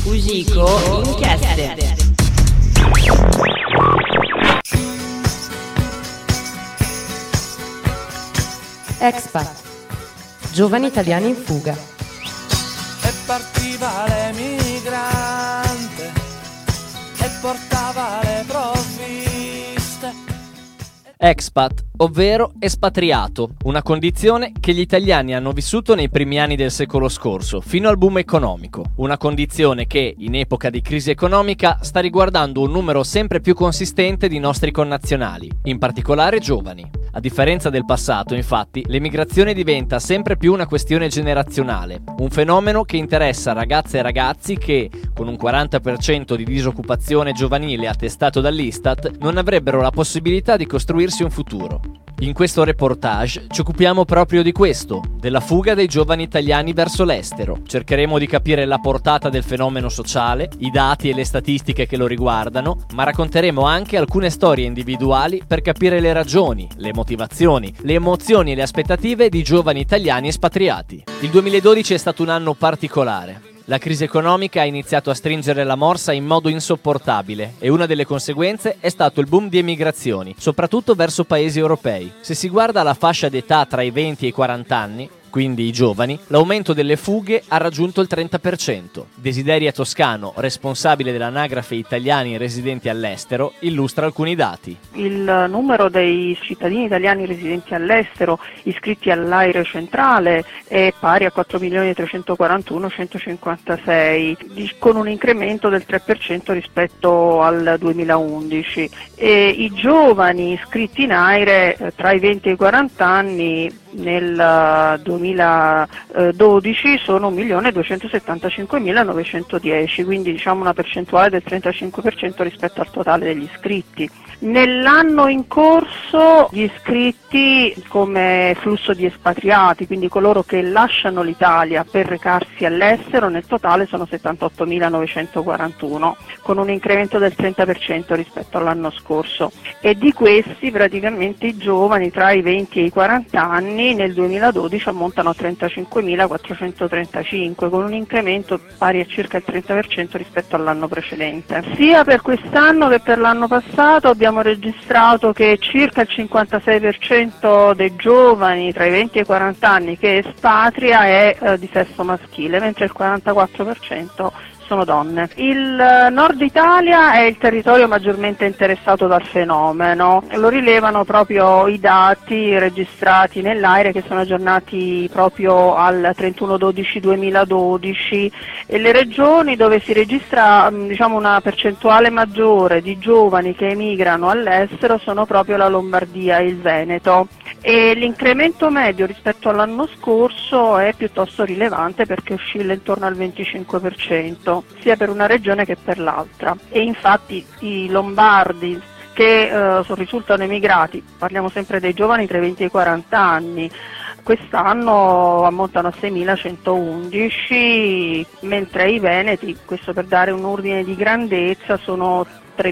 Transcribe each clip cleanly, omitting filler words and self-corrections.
Fujiko Inchieste. Expat. Giovani italiani in fuga. E partiva l'emigrante e portava le provviste. Expat, ovvero espatriato, una condizione che gli italiani hanno vissuto nei primi anni del secolo scorso, fino al boom economico. Una condizione che, in epoca di crisi economica, sta riguardando un numero sempre più consistente di nostri connazionali, in particolare giovani. A differenza del passato, infatti, l'emigrazione diventa sempre più una questione generazionale, un fenomeno che interessa ragazze e ragazzi che, con un 40% di disoccupazione giovanile attestato dall'Istat, non avrebbero la possibilità di costruirsi un futuro. In questo reportage ci occupiamo proprio di questo, della fuga dei giovani italiani verso l'estero. Cercheremo di capire la portata del fenomeno sociale, i dati e le statistiche che lo riguardano, ma racconteremo anche alcune storie individuali per capire le ragioni, le motivazioni, le emozioni e le aspettative di giovani italiani espatriati. Il 2012 è stato un anno particolare. La crisi economica ha iniziato a stringere la morsa in modo insopportabile e una delle conseguenze è stato il boom di emigrazioni, soprattutto verso paesi europei. Se si guarda la fascia d'età tra i 20 e i 40 anni, quindi i giovani, l'aumento delle fughe ha raggiunto il 30%. Desideria Toscano, responsabile dell'anagrafe italiani residenti all'estero, illustra alcuni dati. Il numero dei cittadini italiani residenti all'estero iscritti all'AIRE centrale è pari a 4.341.156, con un incremento del 3% rispetto al 2011. E i giovani iscritti in AIRE tra i 20 e i 40 anni nel 2012 sono 1.275.910, quindi diciamo una percentuale del 35% rispetto al totale degli iscritti. Nell'anno in corso gli iscritti come flusso di espatriati, quindi coloro che lasciano l'Italia per recarsi all'estero, nel totale sono 78.941, con un incremento del 30% rispetto all'anno scorso. E di questi praticamente i giovani tra i 20 e i 40 anni nel 2012 ammontano a 35.435, con un incremento pari a circa il 30% rispetto all'anno precedente. Sia per quest'anno che per l'anno passato abbiamo registrato che circa il 56% dei giovani tra i 20 e i 40 anni che espatria è di sesso maschile, mentre il 44% sono donne. Il nord Italia è il territorio maggiormente interessato dal fenomeno, lo rilevano proprio i dati registrati nell'AIRE che sono aggiornati proprio al 31/12/2012 e le regioni dove si registra una percentuale maggiore di giovani che emigrano all'estero sono proprio la Lombardia e il Veneto. E l'incremento medio rispetto all'anno scorso è piuttosto rilevante perché oscilla intorno al 25%, sia per una regione che per l'altra. E infatti i lombardi che risultano emigrati, parliamo sempre dei giovani tra i 20 e i 40 anni, quest'anno ammontano a 6.111, mentre i veneti, questo per dare un ordine di grandezza, sono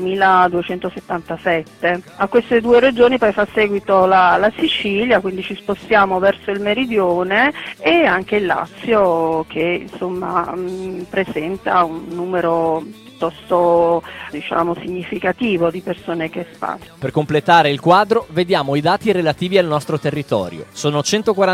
3.277. A queste due regioni poi fa seguito la Sicilia, quindi ci spostiamo verso il meridione, e anche il Lazio che presenta un numero piuttosto significativo di persone che espatriano. Per completare il quadro vediamo i dati relativi al nostro territorio. Sono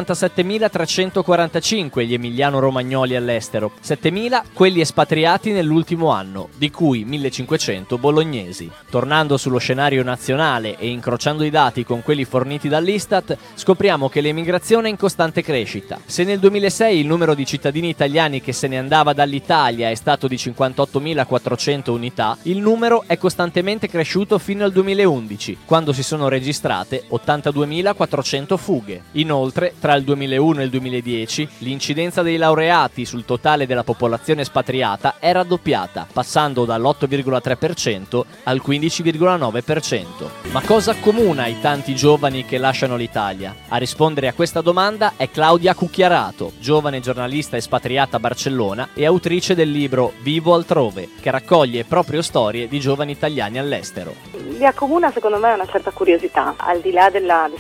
147.345 gli emiliano-romagnoli all'estero, 7.000 quelli espatriati nell'ultimo anno, di cui 1.500 bolognesi. Tornando sullo scenario nazionale e incrociando i dati con quelli forniti dall'Istat, scopriamo che l'emigrazione è in costante crescita. Se nel 2006 il numero di cittadini italiani che se ne andava dall'Italia è stato di 58.400 unità, il numero è costantemente cresciuto fino al 2011, quando si sono registrate 82.400 fughe. Inoltre, tra il 2001 e il 2010, l'incidenza dei laureati sul totale della popolazione espatriata è raddoppiata, passando dall'8,3% al 15,9%. Ma cosa accomuna i tanti giovani che lasciano l'Italia? A rispondere a questa domanda è Claudia Cucchiarato, giovane giornalista espatriata a Barcellona e autrice del libro Vivo altrove, che raccoglie proprio storie di giovani italiani all'estero. Li accomuna secondo me una certa curiosità, al di là della distrazione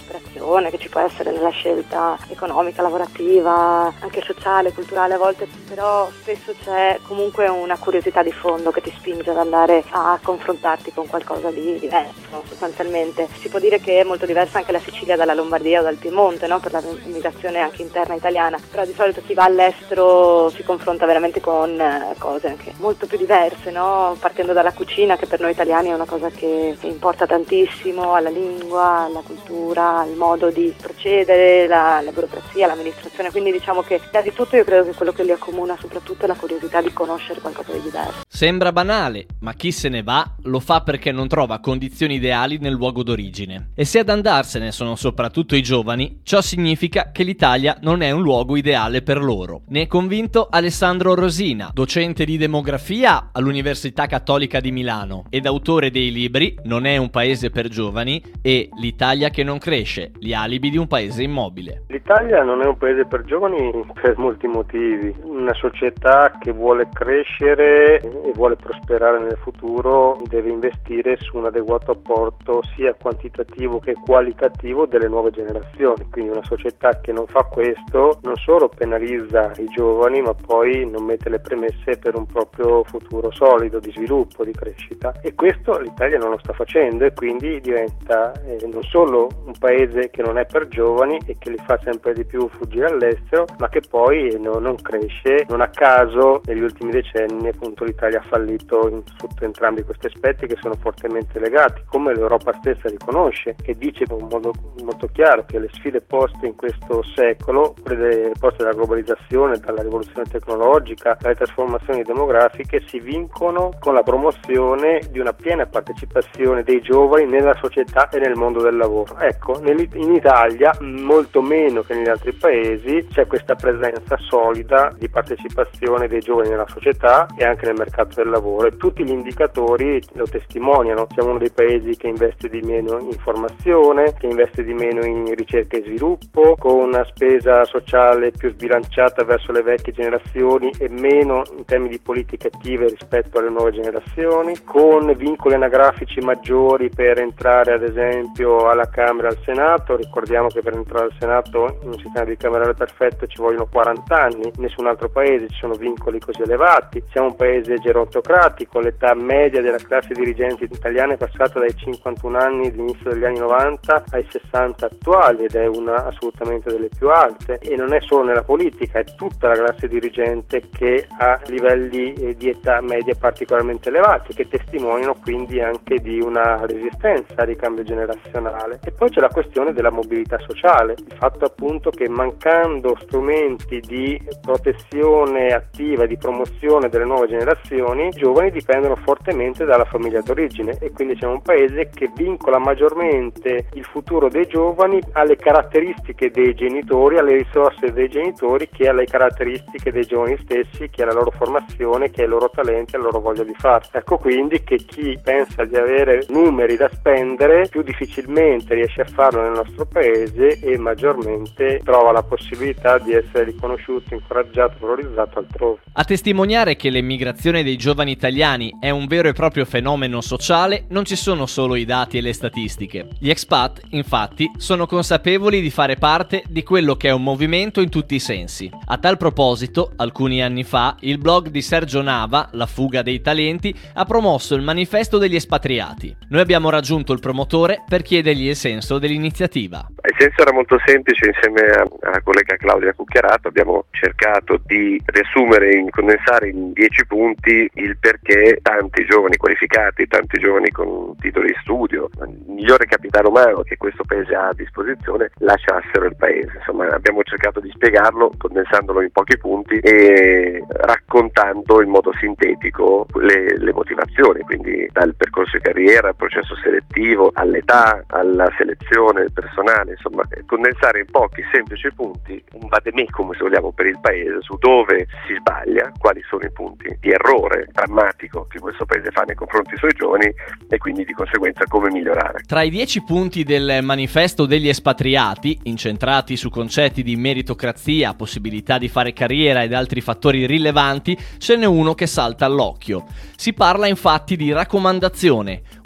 persone che ci può essere nella scelta economica, lavorativa, anche sociale, culturale a volte, però spesso c'è comunque una curiosità di fondo che ti spinge ad andare a confrontarti con qualcosa di diverso, sostanzialmente. Si può dire che è molto diversa anche la Sicilia dalla Lombardia o dal Piemonte, no? Per la migrazione anche interna italiana, però di solito chi va all'estero si confronta veramente con cose anche molto più diverse, no? Partendo dalla cucina, che per noi italiani è una cosa che importa tantissimo, alla lingua, alla cultura, al modo di procedere, la burocrazia, l'amministrazione, quindi diciamo che da di tutto io credo che quello che li accomuna soprattutto è la curiosità di conoscere qualcosa di diverso. Sembra banale, ma chi se ne va lo fa perché non trova condizioni ideali nel luogo d'origine. E se ad andarsene sono soprattutto i giovani, ciò significa che l'Italia non è un luogo ideale per loro. Ne è convinto Alessandro Rosina, docente di demografia all'Università Cattolica di Milano ed autore dei libri Non è un paese per giovani e L'Italia che non cresce, gli alibi di un paese immobile. L'Italia non è un paese per giovani per molti motivi. Una società che vuole crescere e vuole prosperare nel futuro deve investire su un adeguato apporto sia quantitativo che qualitativo delle nuove generazioni. Quindi una società che non fa questo non solo penalizza i giovani, ma poi non mette le premesse per un proprio futuro solido di sviluppo, di crescita. E questo l'Italia non lo sta facendo e quindi diventa non solo un paese che non è per giovani e che li fa sempre di più fuggire all'estero, ma che poi non cresce. Non a caso negli ultimi decenni appunto l'Italia ha fallito sotto entrambi questi aspetti che sono fortemente legati, come l'Europa stessa riconosce, che dice in un modo molto chiaro che le sfide poste in questo secolo, quelle poste dalla globalizzazione, dalla rivoluzione tecnologica, dalle trasformazioni demografiche, si vincono con la promozione di una piena partecipazione dei giovani nella società e nel mondo del lavoro. Ecco, in Italia, molto meno che negli altri paesi, c'è questa presenza solida di partecipazione dei giovani nella società e anche nel mercato del lavoro, e tutti gli indicatori lo testimoniano. Siamo uno dei paesi che investe di meno in formazione, che investe di meno in ricerca e sviluppo, con una spesa sociale più sbilanciata verso le vecchie generazioni e meno in termini di politiche attive rispetto alle nuove generazioni, con vincoli anagrafici maggiori per entrare ad esempio alla Camera e al Senato. Ricordiamo che per entrare al Senato in un sistema bicamerale perfetto ci vogliono 40 anni, in nessun altro paese ci sono vincoli così elevati. Siamo un paese gerontocratico, l'età media della classe dirigente italiana è passata dai 51 anni all'inizio degli anni 90 ai 60 attuali ed è una assolutamente delle più alte, e non è solo nella politica, è tutta la classe dirigente che ha livelli di età media particolarmente elevati, che testimoniano quindi anche di una resistenza al ricambio generazionale. E poi c'è la questione della mobilità sociale, il fatto appunto che mancando strumenti di protezione attiva, di promozione delle nuove generazioni, i giovani dipendono fortemente dalla famiglia d'origine, e quindi c'è un paese che vincola maggiormente il futuro dei giovani alle caratteristiche dei genitori, alle risorse dei genitori, che alle caratteristiche dei giovani stessi, che alla loro formazione, che ai loro talenti, alla loro voglia di fare. Ecco quindi che chi pensa di avere numeri da spendere più difficilmente riesce a farlo nel nostro paese e maggiormente trova la possibilità di essere riconosciuto, incoraggiato, valorizzato altrove. A testimoniare che l'emigrazione dei giovani italiani è un vero e proprio fenomeno sociale non ci sono solo i dati e le statistiche. Gli expat, infatti, sono consapevoli di fare parte di quello che è un movimento in tutti i sensi. A tal proposito, alcuni anni fa, il blog di Sergio Nava, La fuga dei talenti, ha promosso il manifesto degli espatriati. Noi abbiamo raggiunto il promotore per chiedergli il senso dell'iniziativa. Il senso era molto semplice. Insieme alla collega Claudia Cucchiarato abbiamo cercato di riassumere, condensare in 10 punti il perché tanti giovani qualificati, tanti giovani con titoli di studio, il migliore capitale umano che questo paese ha a disposizione, lasciassero il paese. Insomma, abbiamo cercato di spiegarlo condensandolo in pochi punti e raccontando in modo sintetico le motivazioni, quindi dal percorso di carriera al processo selettivo, all'età, alla selezione del personale, insomma condensare in pochi semplici punti un vademecum, se vogliamo, per il paese su dove si sbaglia, quali sono i punti di errore drammatico che questo paese fa nei confronti dei suoi giovani e quindi di conseguenza come migliorare. Tra i 10 punti del manifesto degli espatriati, incentrati su concetti di meritocrazia, possibilità di fare carriera ed altri fattori rilevanti, ce n'è uno che salta all'occhio. Si parla infatti di raccomandazione,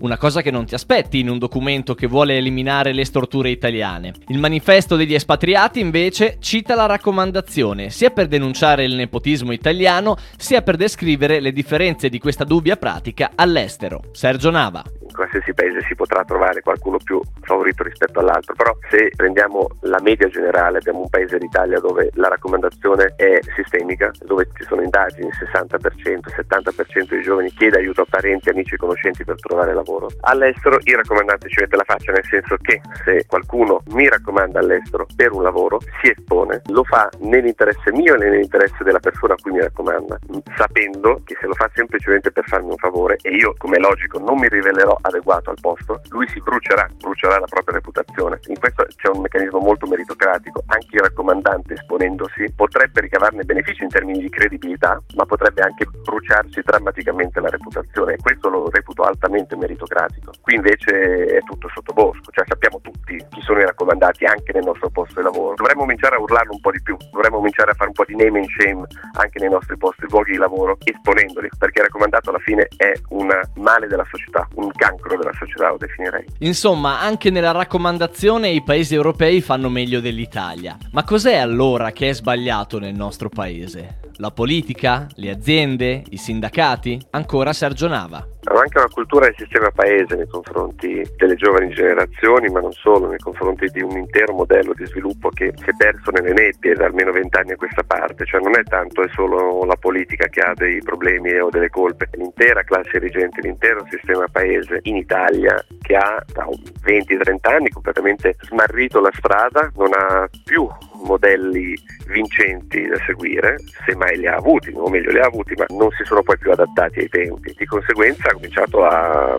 una cosa che non ti aspetti in un documento che vuole eliminare le storture italiane. Il manifesto degli espatriati invece cita la raccomandazione sia per denunciare il nepotismo italiano sia per descrivere le differenze di questa dubbia pratica all'estero. Sergio Nava. In qualsiasi paese si potrà trovare qualcuno più favorito rispetto all'altro, però se prendiamo la media generale abbiamo un paese d'Italia dove la raccomandazione è sistemica, dove ci sono indagini, il 60%, il 70% dei giovani chiede aiuto a parenti, amici e conoscenti per trovare lavoro. All'estero il raccomandante ci mette la faccia, nel senso che se qualcuno mi raccomanda all'estero per un lavoro si espone, lo fa nell'interesse mio e nell'interesse della persona a cui mi raccomanda, sapendo che se lo fa semplicemente per farmi un favore e io, come è logico, non mi rivelerò adeguato al posto, lui si brucerà la propria reputazione. In questo c'è un meccanismo molto meritocratico. Anche il raccomandante, esponendosi, potrebbe ricavarne benefici in termini di credibilità, ma potrebbe anche bruciarsi drammaticamente la reputazione, e questo lo reputo altamente meritocratico. Qui invece è tutto sottobosco, cioè sappiamo tutti chi sono i raccomandati anche nel nostro posto di lavoro. Dovremmo cominciare a urlarlo un po' di più, dovremmo cominciare a fare un po' di name and shame anche nei nostri posti, luoghi di lavoro, esponendoli, perché il raccomandato alla fine è un male della società, un cancro della società, lo definirei. Insomma, anche nella raccomandazione i paesi europei fanno meglio dell'Italia. Ma cos'è allora che è sbagliato nel nostro paese? La politica? Le aziende? I sindacati? Ancora Sergio Nava. Anche una cultura del sistema paese nei confronti delle giovani generazioni, ma non solo, nei confronti di un intero modello di sviluppo che si è perso nelle nebbie da almeno 20 anni a questa parte. Cioè non è tanto e solo la politica che ha dei problemi o delle colpe, è l'intera classe dirigente, l'intero sistema paese in Italia che ha da 20-30 anni completamente smarrito la strada, non ha più modelli vincenti da seguire, semmai li ha avuti, o meglio li ha avuti, ma non si sono poi più adattati ai tempi. Di conseguenza ha cominciato a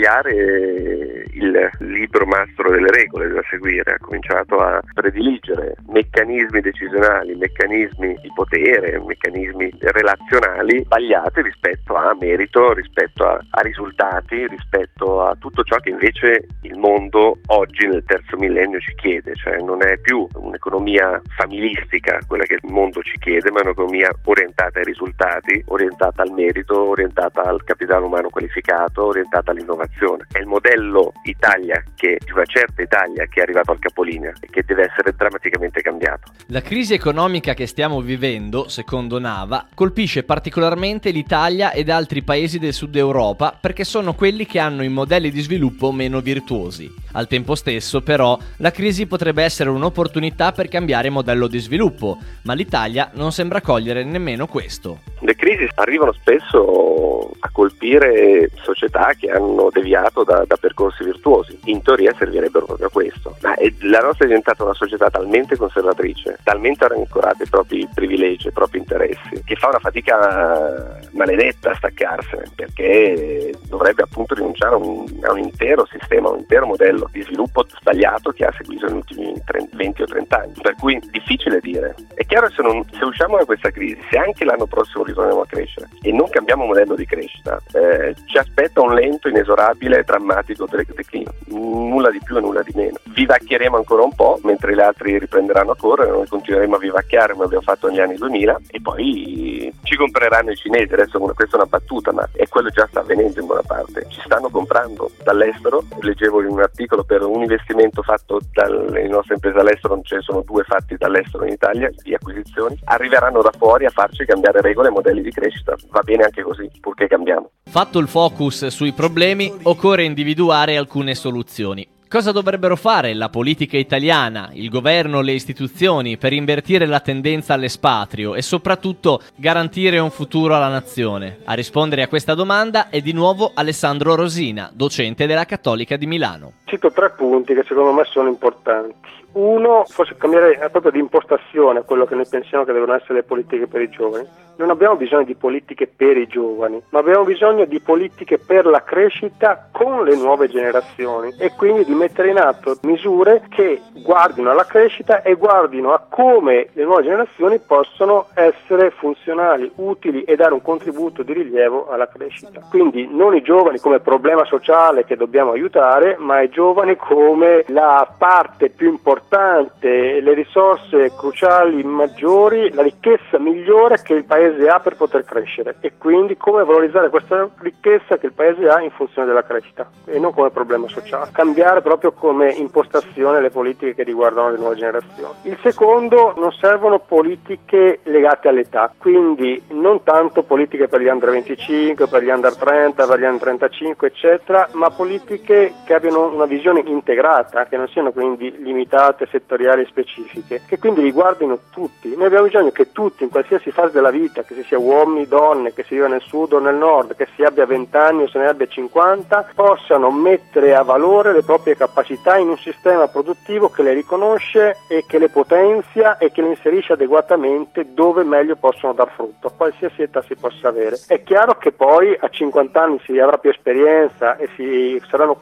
sbagliare il libro mastro delle regole da seguire, ha cominciato a prediligere meccanismi decisionali, meccanismi di potere, meccanismi relazionali sbagliati rispetto a merito, rispetto a risultati, rispetto a tutto ciò che invece il mondo oggi nel terzo millennio ci chiede. Cioè non è più un'economia familistica quella che il mondo ci chiede, ma un'economia orientata ai risultati, orientata al merito, orientata al capitale umano qualificato, orientata all'innovazione. È il modello Italia, di una certa Italia, che è arrivato al capolinea e che deve essere drammaticamente cambiato. La crisi economica che stiamo vivendo, secondo Nava, colpisce particolarmente l'Italia ed altri paesi del sud Europa perché sono quelli che hanno i modelli di sviluppo meno virtuosi. Al tempo stesso, però, la crisi potrebbe essere un'opportunità per cambiare modello di sviluppo, ma l'Italia non sembra cogliere nemmeno questo. Le crisi arrivano spesso a colpire società che hanno deviato da percorsi virtuosi. In teoria servirebbero proprio a questo. Ma la nostra è diventata una società talmente conservatrice, talmente rancorata ai propri privilegi, ai propri interessi, che fa una fatica maledetta a staccarsene, perché dovrebbe appunto rinunciare a un intero sistema, a un intero modello di sviluppo sbagliato che ha seguito negli ultimi 20 o 30 anni. Per cui difficile dire. È chiaro che se usciamo da questa crisi, se anche l'anno prossimo ritorniamo a crescere e non cambiamo modello di crescita, ci aspetta un lento, inesorabile e drammatico declino. Nulla di più e nulla di meno. Vivacchieremo ancora un po', mentre gli altri riprenderanno a correre, noi continueremo a vivacchiare come abbiamo fatto negli anni 2000 e poi ci compreranno i cinesi. Adesso questa è una battuta, ma è quello già sta avvenendo in buona parte. Ci stanno comprando dall'estero. Leggevo in un articolo per un investimento fatto dalle nostre imprese all'estero, ce ne sono 2 fatti dall'estero in Italia di acquisizioni, arriveranno da fuori a farci cambiare regole e modelli di crescita. Va bene anche così, purché cambiamo. Fatto il focus sui problemi, occorre individuare alcune soluzioni. Cosa dovrebbero fare la politica italiana, il governo, le istituzioni per invertire la tendenza all'espatrio e soprattutto garantire un futuro alla nazione? A rispondere a questa domanda è di nuovo Alessandro Rosina, docente della Cattolica di Milano. Cito 3 punti che secondo me sono importanti. Uno, forse cambiare proprio di impostazione a quello che noi pensiamo che devono essere le politiche per i giovani. Non abbiamo bisogno di politiche per i giovani, ma abbiamo bisogno di politiche per la crescita con le nuove generazioni e quindi di mettere in atto misure che guardino alla crescita e guardino a come le nuove generazioni possono essere funzionali, utili e dare un contributo di rilievo alla crescita. Quindi non i giovani come problema sociale che dobbiamo aiutare, ma i giovani come la parte più importante, le risorse cruciali maggiori, la ricchezza migliore che il Paese ha per poter crescere, e quindi come valorizzare questa ricchezza che il Paese ha in funzione della crescita e non come problema sociale. Cambiare proprio come impostazione le politiche che riguardano le nuove generazioni. Il secondo, non servono politiche legate all'età, quindi non tanto politiche per gli under 25, per gli under 30, per gli under 35 eccetera, ma politiche che abbiano una visione integrata, che non siano quindi limitate, settoriali e specifiche, che quindi riguardino tutti. Noi abbiamo bisogno che tutti in qualsiasi fase della vita, che si sia uomini, donne, che si viva nel sud o nel nord, che si abbia 20 anni o se ne abbia 50, possano mettere a valore le proprie capacità in un sistema produttivo che le riconosce e che le potenzia e che le inserisce adeguatamente dove meglio possono dar frutto, a qualsiasi età si possa avere. È chiaro che poi a 50 anni si avrà più esperienza e saranno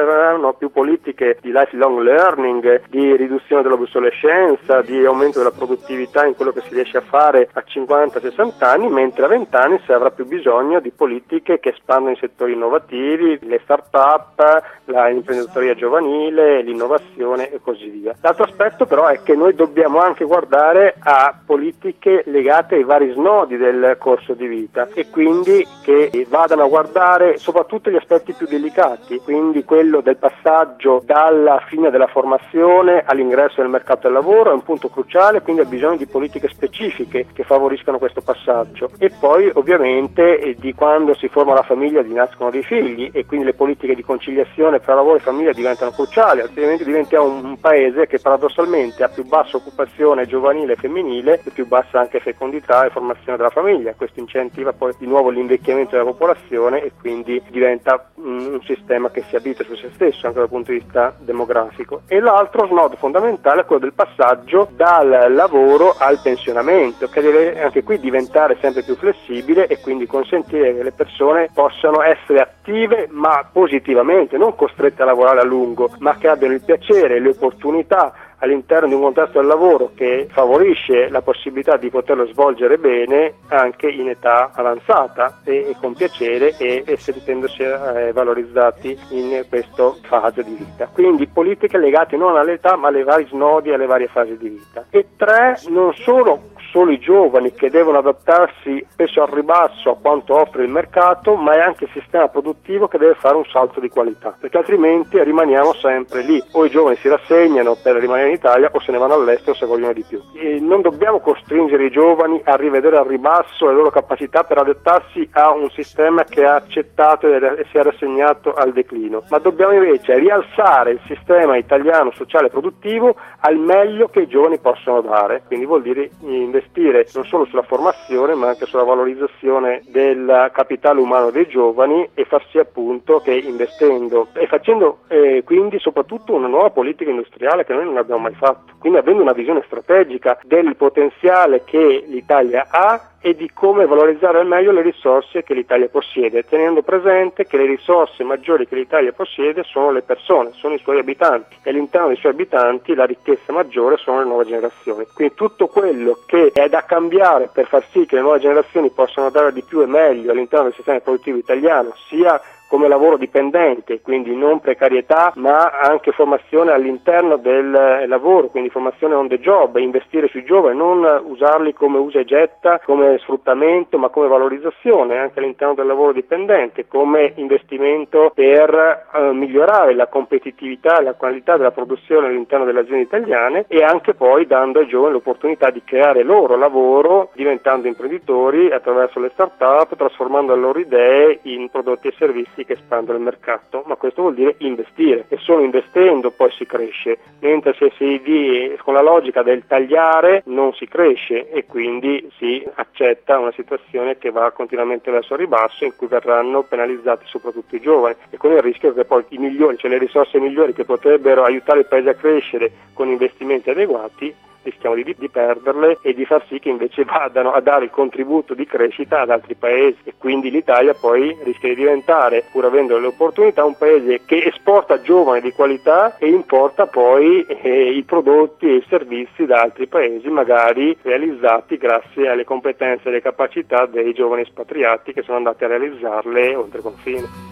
più politiche di lifelong learning, di riduzione dell'obsolescenza, di aumento della produttività in quello che si riesce a fare a 50-60 anni, mentre a 20 anni si avrà più bisogno di politiche che espandono i settori innovativi, le start-up, l'imprenditoria giovanile, l'innovazione e così via. L'altro aspetto però è che noi dobbiamo anche guardare a politiche legate ai vari snodi del corso di vita e quindi che vadano a guardare soprattutto gli aspetti più delicati, quindi quello del passaggio dalla fine della formazione all'ingresso nel mercato del lavoro è un punto cruciale, quindi ha bisogno di politiche specifiche che favoriscano questo passaggio. E poi ovviamente di quando si forma la famiglia nascono dei figli e quindi le politiche di conciliazione tra lavoro e famiglia diventano cruciali, altrimenti diventiamo un paese che paradossalmente ha più bassa occupazione giovanile e femminile e più bassa anche fecondità e formazione della famiglia. Questo incentiva poi di nuovo l'invecchiamento della popolazione e quindi diventa un sistema che si abitua su se stesso anche dal punto di vista demografico. E l'altro snodo fondamentale è quello del passaggio dal lavoro al pensionamento, che deve anche qui diventare sempre più flessibile e quindi consentire che le persone possano essere attive ma positivamente, non costrette a lavorare a lungo, ma che abbiano il piacere e le opportunità all'interno di un contesto del lavoro che favorisce la possibilità di poterlo svolgere bene anche in età avanzata e con piacere e sentendosi valorizzati in questa fase di vita. Quindi politiche legate non all'età ma alle vari snodi e alle varie fasi di vita. E tre, non solo i giovani che devono adattarsi spesso al ribasso a quanto offre il mercato, ma è anche il sistema produttivo che deve fare un salto di qualità, perché altrimenti rimaniamo sempre lì, o i giovani si rassegnano per rimanere in Italia o se ne vanno all'estero se vogliono di più. E non dobbiamo costringere i giovani a rivedere al ribasso le loro capacità per adattarsi a un sistema che ha accettato e si è rassegnato al declino, ma dobbiamo invece rialzare il sistema italiano sociale e produttivo al meglio che i giovani possono dare, quindi vuol dire investire non solo sulla formazione ma anche sulla valorizzazione del capitale umano dei giovani e far sì appunto che investendo e facendo quindi soprattutto una nuova politica industriale che noi non abbiamo mai fatto, quindi avendo una visione strategica del potenziale che l'Italia ha e di come valorizzare al meglio le risorse che l'Italia possiede, tenendo presente che le risorse maggiori che l'Italia possiede sono le persone, sono i suoi abitanti e all'interno dei suoi abitanti la ricchezza maggiore sono le nuove generazioni. Quindi tutto quello che è da cambiare per far sì che le nuove generazioni possano dare di più e meglio all'interno del sistema produttivo italiano, sia come lavoro dipendente, quindi non precarietà, ma anche formazione all'interno del lavoro, quindi formazione on the job, investire sui giovani, non usarli come usa e getta, come sfruttamento, ma come valorizzazione anche all'interno del lavoro dipendente, come investimento per migliorare la competitività e la qualità della produzione all'interno delle aziende italiane e anche poi dando ai giovani l'opportunità di creare loro lavoro, diventando imprenditori attraverso le start-up, trasformando le loro idee in prodotti e servizi che espandono il mercato, ma questo vuol dire investire e solo investendo poi si cresce, mentre se con la logica del tagliare non si cresce e quindi si accetta una situazione che va continuamente verso il ribasso in cui verranno penalizzati soprattutto i giovani e con il rischio che poi i migliori, cioè le risorse migliori che potrebbero aiutare il paese a crescere con investimenti adeguati rischiamo di perderle e di far sì che invece vadano a dare il contributo di crescita ad altri paesi, e quindi l'Italia poi rischia di diventare, pur avendo le opportunità, un paese che esporta giovani di qualità e importa poi i prodotti e i servizi da altri paesi, magari realizzati grazie alle competenze e alle capacità dei giovani espatriati che sono andati a realizzarle oltre confine.